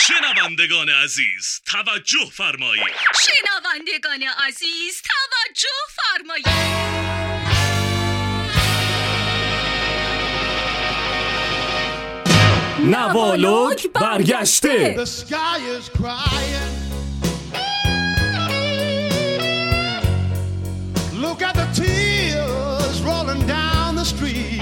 شنوندگان عزیز توجه فرمایید. شنوندگان عزیز توجه فرمایید. نوالوک برگشته. The sky is crying. Look at the tears rolling down the street.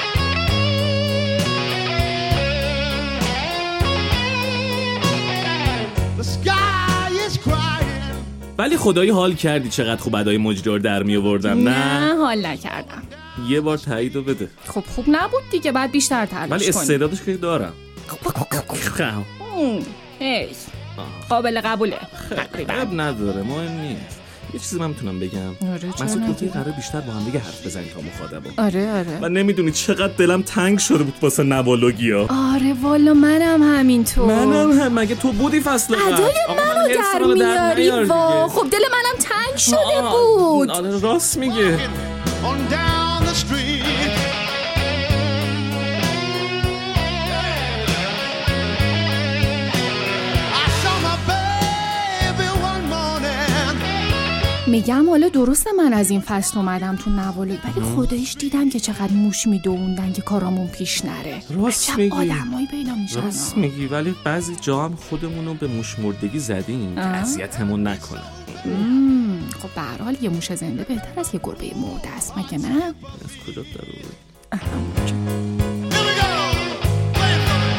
The sky is crying. ولی خدایی حال کردی چقدر خوب ادای مجری رو در می آوردم. نه حال نکردم. یه بار تاییدو بده. خب خوب نبود دیگه، بعد بیشتر تلاش کنی. ولی استعدادش که دارم. هی قابل قبوله. خب نداره، مهم نیست. یه چیزی من میتونم بگم. مثلا تو قرار بیشتر با هم دیگه حرف بزنیم تا مخاطبا. آره و نمیدونی چقدر دلم تنگ شده بود واسه نوالوگیا. آره والا منم همینطور. هم مگه تو بودی فصل قبل؟ ادای منو در میاری وا. خب دل منم تنگ شده بود. آره راست میگه. On down the street. I saw my baby one morning. میگم حالا درسته من از این فصل اومدم تو نوالوک، ولی خداییش دیدم که چقدر موش میدووندن که کارامون پیش نره. راست میگی. آدمایی پیدا میشن. راست میگی، ولی بعضی جا هم خودمونو به موش مردگی زدیم که اذیتمون نکنه. خب به هر حال یه موش زنده بهتر از یه گربه مرده است، مگه نه؟ از کجا در آوردی؟ Here we go. Play it for me.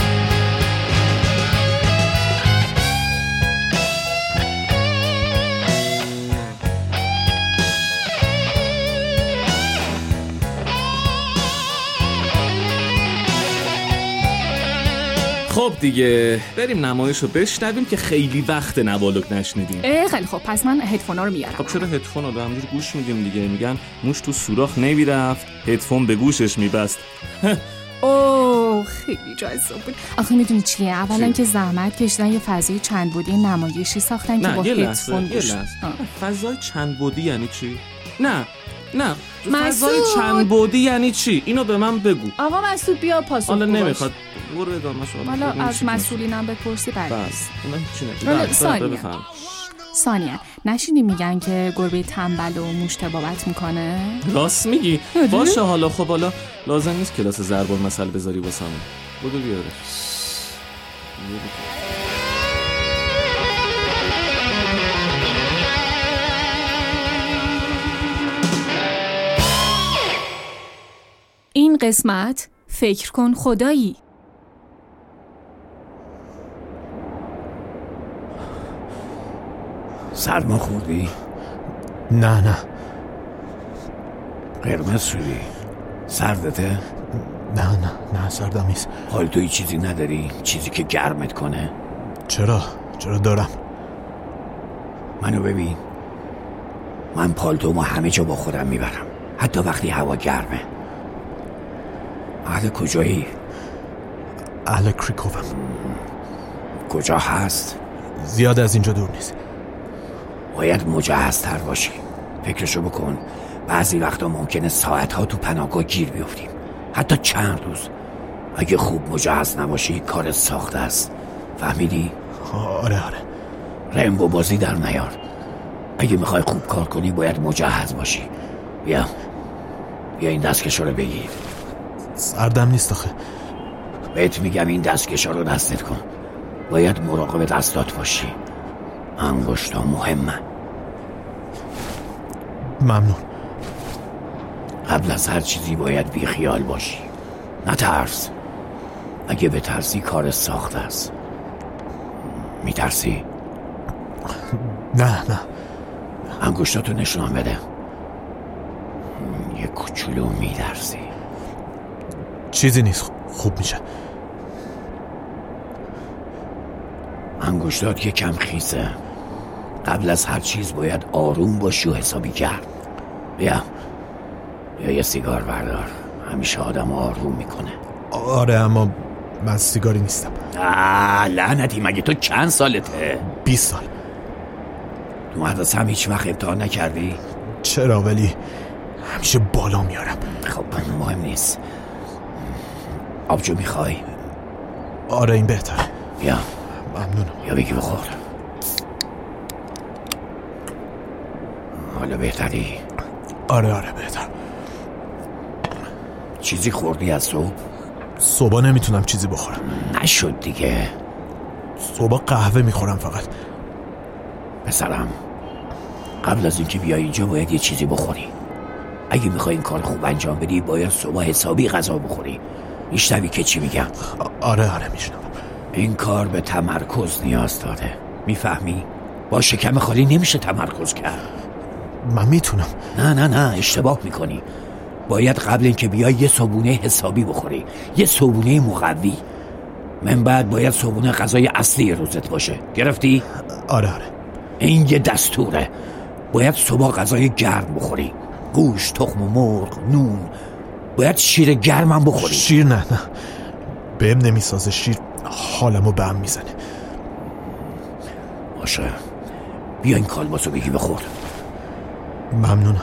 خب دیگه بریم نمایشو بشنویم که خیلی وقت نوالوک نشنیدیم. خیلی خب، پس من هدفونا رو میارم. خب چرا هدفون رو همینجوری گوش میدیم دیگه؟ میگن موش تو سوراخ نمیرفت، هدفون به گوشش میبست. اوه خیلی جذاب بود. آخه میدونی چیه؟ اولا که زحمت کشیدن یه فضای چند بعدی نمایشی ساختن که با هدفون گوش. فضای چند بعدی یعنی چی؟ نه مسعود. فضای چند بعدی یعنی چی؟ اینو به من بگو. آقا مسعود بیا پاسخ حالا باش. نمیخواد. برو ادامه شو. حالا از مسئولینم بپرسی بعد. بس. اونا ثانیه. ثانیه نشینی میگن که گربه تنبل و موش طبابت میکنه؟ راست میگی. باشه حالا خب حالا لازم نیست کلاس ضرب المثل بذاری واسمون. بودو بیاره. این قسمت فکر کن خدایی. سرما خوردی؟ نه قرمز شدی؟ سردته؟ نه سردم نیست. پالتوی چیزی نداری؟ چیزی که گرمت کنه؟ چرا دارم. منو ببین، من پالتومو همه جا با خودم میبرم، حتی وقتی هوا گرمه. اهل کجایی؟ اهل کریکوفم. کجا هست؟ زیاد از اینجا دور نیست. باید مجهزتر باشی. فکرشو بکن، بعضی وقتا ممکنه ساعتها تو پناهگاه گیر بیفتیم، حتی چند روز. اگه خوب مجهز نباشی کار ساخته است. فهمیدی؟ آره رمبو بازی در نیار. اگه میخوای خوب کار کنی باید مجهز باشی. بیا این دستکشا رو بگیر. سردم نیست آخه. بهت میگم این دستکشا رو دستت کن. باید مراقب دستات باشی. انگشتا مهمه. ممنون. قبل از هر چیزی باید بی خیال باشی. نترس. اگه بترسی کار ساخته است. میترسی؟ نه انگشتاتو نشون بده. یه کوچولو میترسی. چیزی نیست، خوب میشه. انگشتات که کم خیسه. قبل از هر چیز باید آروم باشی و حسابی گرم. بیا یه سیگار بردار. همیشه آدم آروم میکنه. آره اما من سیگاری نیستم. لعنتی، مگه تو چند سالته؟ 20 سال. تو مدرسه هم هیچ وقت امتحان نکردی؟ چرا، ولی همیشه بالا میارم. خب مهم نیست. آبجو میخوای؟ آره این بهتره. بیا ممنونم. یا بگی بخور. حالا بهتری؟ آره بهتر. چیزی خوردی از صبح؟ صبح نمیتونم چیزی بخورم. نشد دیگه. صبح قهوه میخورم فقط. پسرم قبل از اینکه بیای اینجا باید یه چیزی بخوری. اگه میخوای این کار خوب انجام بدی باید صبح حسابی غذا بخوری. میشنوی که چی میگم؟ آره میشنوم. این کار به تمرکز نیاز داره. میفهمی؟ با شکم خالی نمیشه تمرکز کرد. من میتونم. نه اشتباه میکنی. باید قبل اینکه بیای یه صبحونه حسابی بخوری، یه صبحونه مقوی. من بعد باید صبحونه غذای اصلی روزت باشه. گرفتی؟ آره این یه دستوره. باید صبح غذای گرم بخوری، گوشت، تخم مرغ، نون. باید شیر گرمم بخوری. شیر نه بهم نمیسازه. شیر حالمو به هم میزنه. باشه بیا این کالباسو بگی بخور. ممنونم.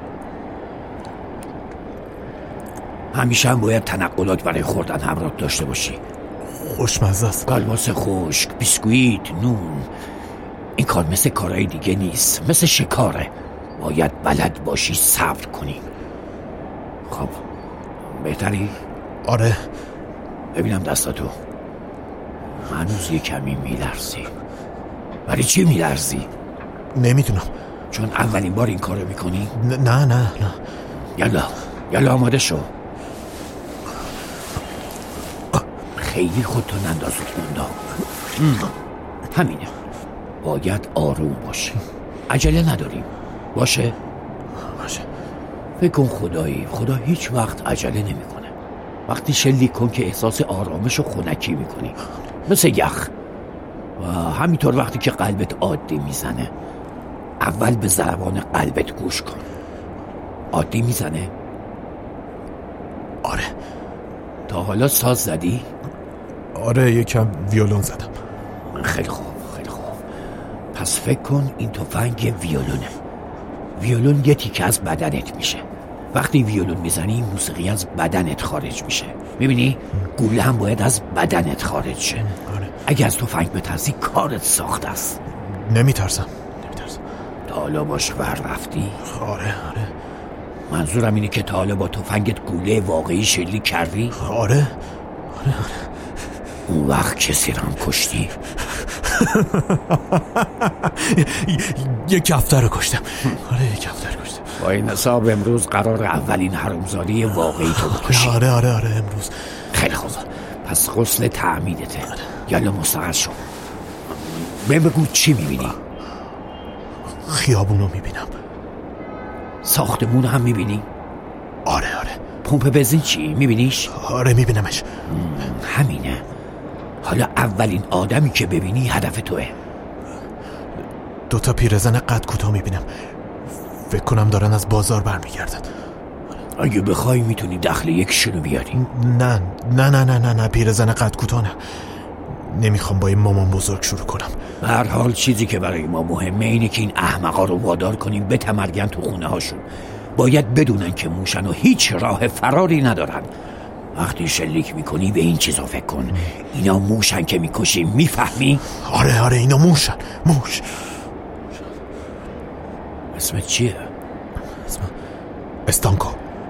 همیشه هم باید تنقلات برای خوردن همراه داشته باشی. خوشمزه است. کالباس خشک، بیسکویت، نون. این کار مثل کارهای دیگه نیست، مثل شکاره. باید بلد باشی صبر کنی. خب بهتری؟ آره. ببینم دستاتو. هنوز یه کمی میلرزی. برای چی میلرزی؟ نمیدونم. چون اولین بار این کارو میکنی؟ نه. یالا آماده شو. خیلی خودتو ننداز رو همینه. باید آروم باشی. عجله نداریم. باشه. فکر کن خدا هیچ وقت عجله نمیکنه. وقتی شلیک کن که احساس آرامش و خنکی میکنی، مثل یخ. و همینطور وقتی که قلبت عادی میزنه، اول به ضربان قلبت گوش کن. عادی میزنه؟ آره. تا حالا ساز زدی؟ آره یکم ویولون زدم. خیلی خوب. پس فکر کن این تفنگ ویولونه. ویولون یه تیکه از بدنت میشه. وقتی ویولون میزنی موسیقی از بدنت خارج میشه. میبینی؟ گوله هم باید از بدنت خارج شه. آره. اگه از تفنگ بترسی کارت ساخته است. نمیترسم. تا حالا باش ور رفتی؟ آره. منظورم اینه که تا حالا با تفنگت گوله واقعی شلیک کردی؟ آره. اون وقت کسی رو هم کشتی؟ یک کفتر رو کشتم. آره یک کفتر کشتم. با این حساب امروز قرار اولین حرامزاده واقعی تو بکشی. آره امروز. خیلی خوب. پس غسل تعمیدته. یالا مستقر شو. بگو چی میبینی؟ خیابونو میبینم. ساختمون هم میبینی؟ آره. پمپ بنزین چی؟ میبینیش؟ آره میبینمش. همینه. حالا اولین آدمی که ببینی هدف توه. 2 پیرزن قد کوتاه میبینم. فکر کنم دارن از بازار برمیگردن. اگه بخوای میتونی دخل یکشونو بیاری. نه پیرزن قد کوتاه نه. نمیخوام با این مامان بزرگ شروع کنم. به هر حال چیزی که برای ما مهمه اینه که این احمقا رو وادار کنیم بتمرگن تو خونه هاشون. باید بدونن که موشن و هیچ راه فراری ندارن. وقتی شلیک میکنی به این چیزا فکر کن. اینا موشن که میکشیم. میفهمی؟ آره اینا موشن. موش. اسمت چیه؟ استانکو.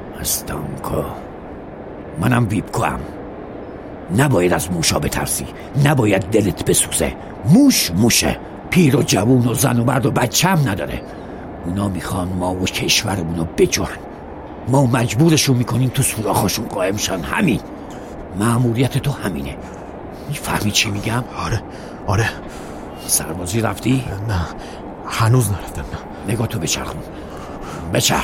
منم ویبکو هم. نباید از موشا بترسی. نباید دلت بسوزه. موشه. پیر و جوون و زن و مرد و بچه هم نداره. اونا میخوان ما و کشورمونو بجورن. ما مجبورشون میکنیم تو سوراخاشون قائم شن. همین مأموریت تو همینه. میفهمی چی میگم؟ آره. سربازی رفتی؟ نه هنوز نرفتم. نه. نگاه تو بچرخ.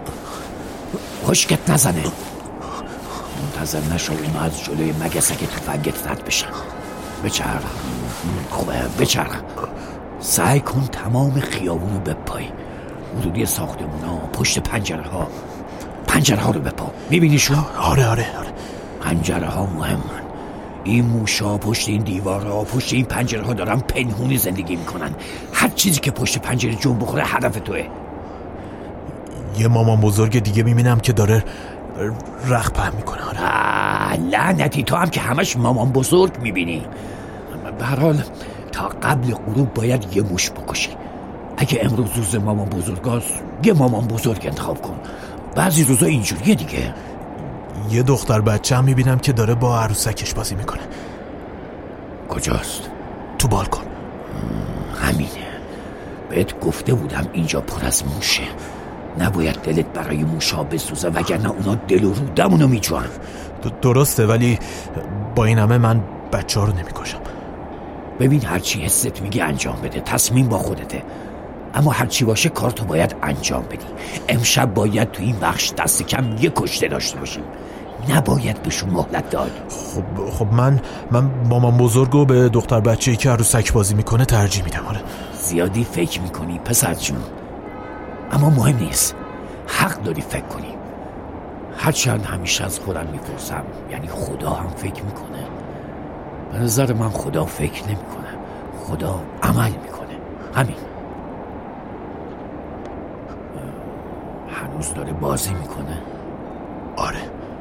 خشکت نزنه. منتظر نشو اونا از جلوی مگسک تفنگت رد بشن. بچرخ. خوبه بچرخ. سعی کن تمام خیابونو بپای. ورودی ساختمونا، پشت پنجره ها رو بپا. میبینیشون؟ آره. پنجره ها مهمن. این موشا پشت این دیوارها، پشت این پنجره ها دارن پنهونی زندگی میکنن. هر چیزی که پشت پنجره جون بخوره هدف توه. یه مامان بزرگ دیگه میبینم که داره رخت پهن میکنه. لعنتی تو هم که همش مامان بزرگ میبینی. به هر حال تا قبل غروب باید یه موش بکشی. اگه امروز روز مامان بزرگاست یه مامان بزرگ انتخاب کن. بعضی روزا اینجوریه دیگه. یه دختر بچه هم میبینم که داره با عروسکش بازی میکنه. کجاست؟ تو بالکن. همینه. بهت گفته بودم اینجا پر از موشه. نباید دلت برای موشا بسوزه وگرنه اونا دل و رودمونو میجوان. درسته، ولی با این همه من بچه ها رو نمیکشم. ببین هرچی حست میگه انجام بده. تصمیم با خودته، اما هرچی باشه کارتو باید انجام بدی. امشب باید تو این بخش دست کم یه کشته داشته باشیم. نباید بهشون مهلت داد. خب من مامان بزرگو به دختر بچه‌ای که عروسک بازی میکنه ترجیح میدم. آره زیادی فکر میکنی پسر جون، اما مهم نیست. حق داری فکر کنی. هرچند همیشه از خودم میپرسم یعنی خدا هم فکر میکنه؟ به نظر من خدا فکر نمیکنه، خدا عمل میکنه. همین. هنوز داره بازی میکنه؟ آره.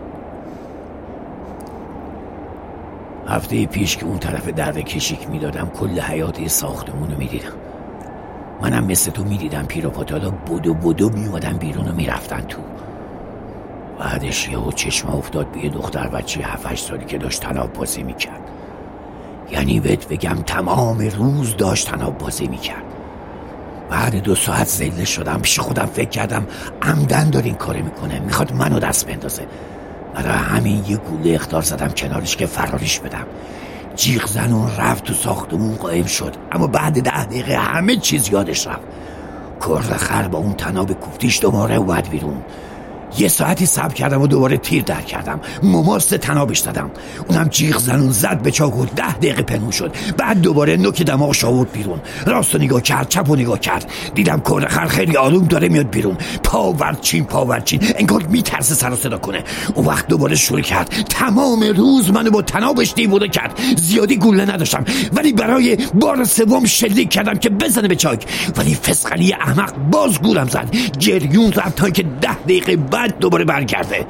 هفته پیش که اون طرف دره کشیک میدادم کل حیات ساختمونو میدیدم. منم مثل تو میدیدم پیر و پاتالا بدو میومدن بیرون و میرفتن تو. بعدش یهو چشم افتاد به یه دختر بچه 7-8 سالی که داشت تناب بازی میکرد. یعنی بهت بگم تمام روز داشت تناب بازی میکرد. بعد 2 ساعت زله شدم. پیش خودم فکر کردم عمدن داره این کاره میکنه، میخواد منو دست بندازه. برای همین یه گوله اخطار زدم کنارش که فرارش بدم. جیغ زنون رفت تو ساختمون قایم شد، اما بعد 10 دقیقه همه چیز یادش رفت. کرد خر با اون تناب کوفتیش دوباره اومد بیرون. 1 ساعتی صبر کردم و دوباره تیر در کردم. مماس تنابش زدم، اونم جیغ زنون زد به چاقو. 10 دقیقه پنهون شد. بعد دوباره نوک دماغش آورد بیرون. راستو نگاه کرد، چپو نگاه کرد. دیدم کرد خر خیلی آروم داره میاد بیرون. پاورچین انگار میترسه سر و صدا کنه. اون وقت دوباره شروع کرد. تمام روز منو با تنابش دیوونه کرد. زیادی گوله نداشتم، ولی برای بار 3 شلیک کردم که بزنه به چاک. ولی فسقلی احمق باز گولم زد. جریون رفت تا که 10 دقیقه بعد دوباره برگرده.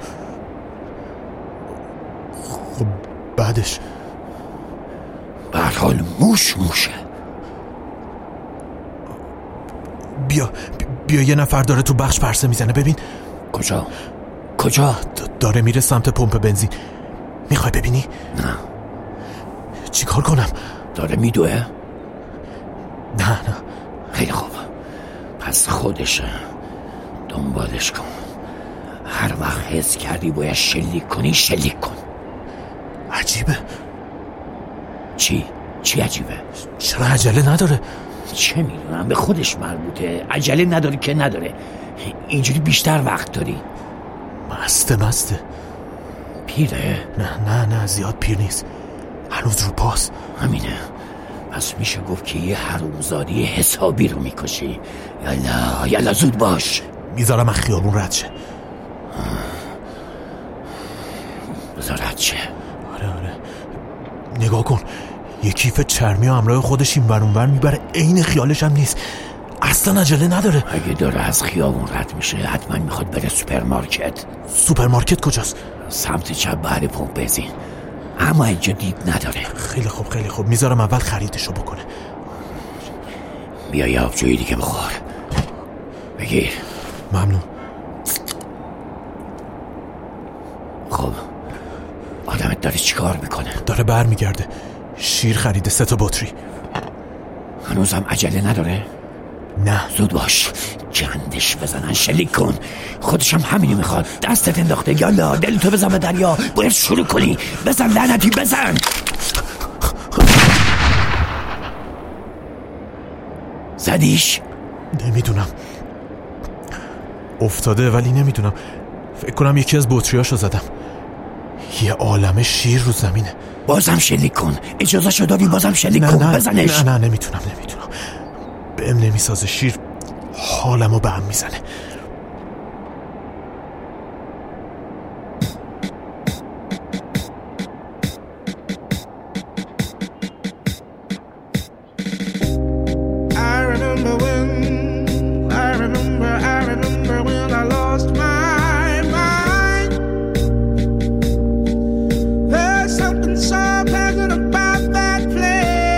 خب بعدش؟ به هر حال موشه. بیا یه نفر داره تو بخش پرسه میزنه. ببین. کجا؟ داره میره سمت پمپ بنزین. میخوای ببینی؟ نه. چی کار کنم؟ داره میدوه؟ نه. خیلی خوب، پس خودشه. دنبالش کن. هر وقت حس کردی باید شلیک کنی شلیک کن. عجیبه. چی عجیبه؟ چرا عجله نداره؟ چه میدونم، به خودش مربوطه. عجله نداره که نداره. اینجوری بیشتر وقت داری. مسته. پیره؟ نه زیاد پیر نیست. هنوز رو پاس. همینه. پس میشه گفت که یه حرومزادی حسابی رو میکشی. یالا زود باش. میذارم از خیابون رد شه. بذار رد شه. آره نگاه کن، یه کیف چرمی همراه خودش این برونور میبره. عین خیالش هم نیست. اصلا عجله نداره. اگه داره از خیابون رد میشه حتما میخواد بره سوپرمارکت. سوپرمارکت کجاست؟ سمت چپ بعد پمپ بنزین، اما اینجا دید نداره. خیلی خوب میذارم اول خریدشو بکنه. بیا یه آبجویی دیگه بخور. بگیر. ممنون. خب آدمت داره چیکار میکنه؟ داره برمیگرده. شیر خریده 3 تا بطری. هنوزم عجله نداره؟ نه. زود باش، جندش بزنن، شلیک کن. خودشم همینی میخواد. دستت انداخته. یالا دلتو بزن به دریا. باید شروع کنی. بزن لعنتی بزن. زدیش؟ نمیدونم، افتاده ولی نمیدونم. فکر کنم یکی از بطریاشو زدم. یه عالمه شیر رو زمینه. بازم شلیک کن. اجازه شو داری بازم شلیک کن. بزنش. نه نمیتونم. بهم نمیسازه. شیر حالمو به هم میزنه. There's something so pleasant about that place.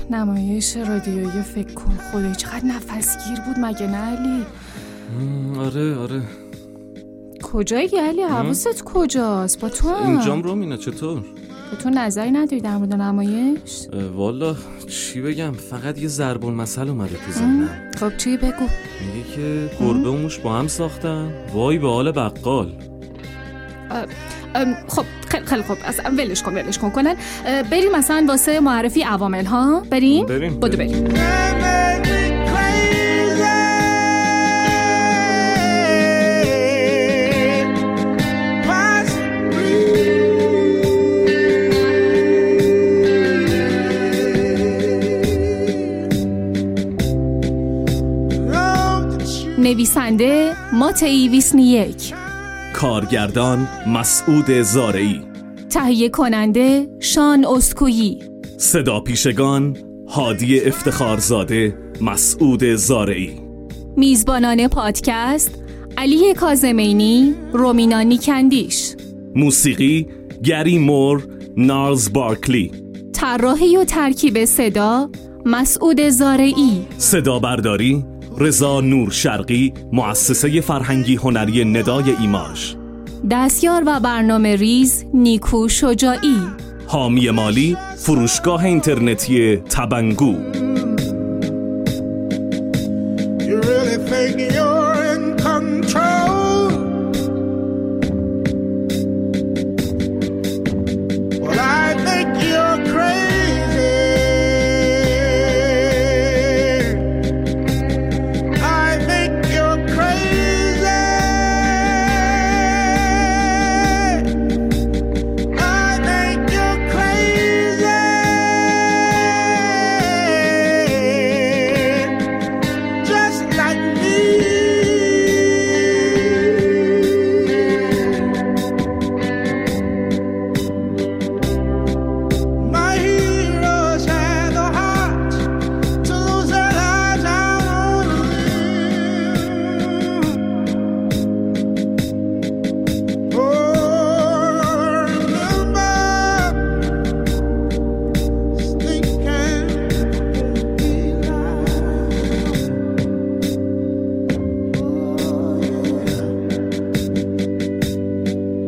نمایش رادیویی فکر کن. خدای چقدر نفسگیر بود مگه نه علی؟ آره. کجایی علی؟ حواست کجاست؟ با تو هم اینجام رومینا. چطور؟ تو نظری نداری در مورد نمایش؟ والا چی بگم، فقط یه ضرب المثل اومده تو ذهنم. خب چی بگو؟ میگه که گربه و موش با هم ساختن، وای به حال بقال. خب خیلی خوب، اصلا ولش کن کنن. بریم مثلا واسه معرفی عوامل ها. بریم. بدو بریم. نویسنده ماتی ویسنیک، کارگردان مسعود زارعی، تهیه کننده شان اسکویی، صدا پیشگان هادی افتخارزاده، مسعود زارعی، میزبانان پادکست علی کاظمینی، رومینا نیکندیش، موسیقی گری مور، نارز بارکلی، طراحی و ترکیب صدا مسعود زارعی، صدا برداری رضا نور شرقی، مؤسسه فرهنگی هنری ندای ایماژ، دستیار و برنامه ریز نیکو شجاعی، حامی مالی فروشگاه اینترنتی تبنگو.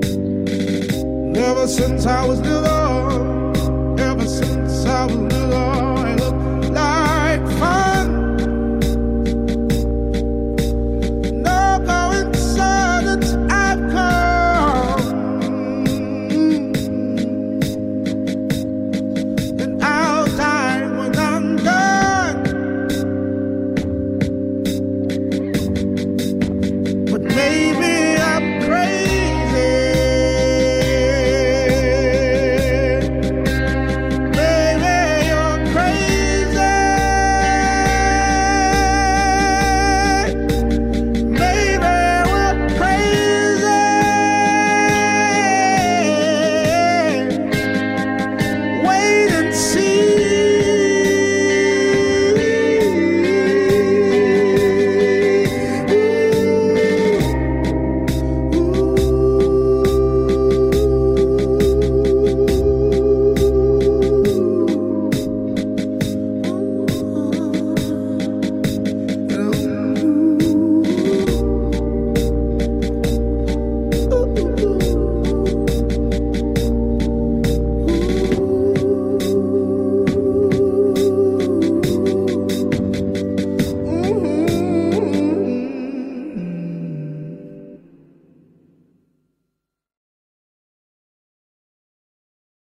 Ever since I was little,